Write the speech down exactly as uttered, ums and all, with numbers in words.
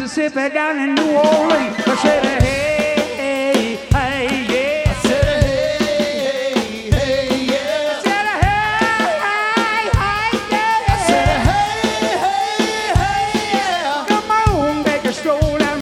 Mississippi, down in New Orleans. I said, hey.